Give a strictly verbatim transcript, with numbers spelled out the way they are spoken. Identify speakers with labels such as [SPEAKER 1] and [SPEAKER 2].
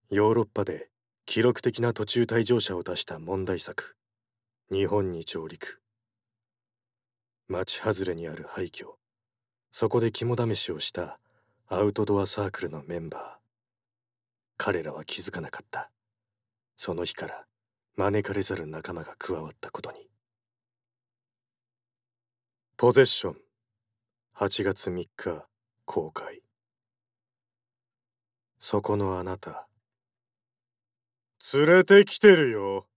[SPEAKER 1] ヨーロッパで記録的な途中退場者を出した問題作、日本に上陸。町外れにある廃墟、そこで肝試しをしたアウトドアサークルのメンバー。彼らは気づかなかった。その日から招かれざる仲間が加わったことに。ポゼッション、はちがつみっか公開。そこのあなた、連れてきてるよ。